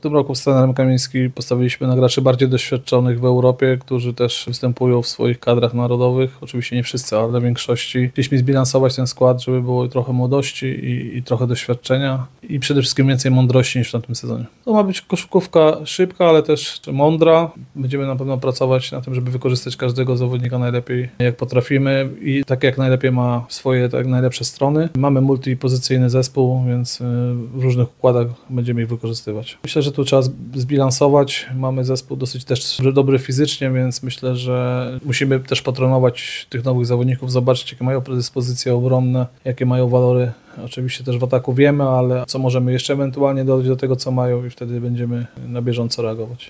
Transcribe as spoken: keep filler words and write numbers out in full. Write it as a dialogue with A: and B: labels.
A: W tym roku z trenerem Kamińskim postawiliśmy na graczy bardziej doświadczonych w Europie, którzy też występują w swoich kadrach narodowych. Oczywiście nie wszyscy, ale w większości. Chcieliśmy zbilansować ten skład, żeby było trochę młodości i, i trochę doświadczenia i przede wszystkim więcej mądrości niż w tamtym sezonie. To ma być koszykówka szybka, ale też mądra. Będziemy na pewno pracować na tym, żeby wykorzystać każdego zawodnika najlepiej jak potrafimy i tak jak najlepiej ma swoje tak najlepsze strony. Mamy multipozycyjny zespół, więc w różnych układach będziemy ich wykorzystywać. Myślę, że tu trzeba zbilansować. Mamy zespół dosyć też dobry fizycznie, więc myślę, że musimy też potrenować tych nowych zawodników, zobaczyć jakie mają predyspozycje obronne, jakie mają walory. Oczywiście też w ataku wiemy, ale co możemy jeszcze ewentualnie dodać do tego, co mają i wtedy będziemy na bieżąco reagować.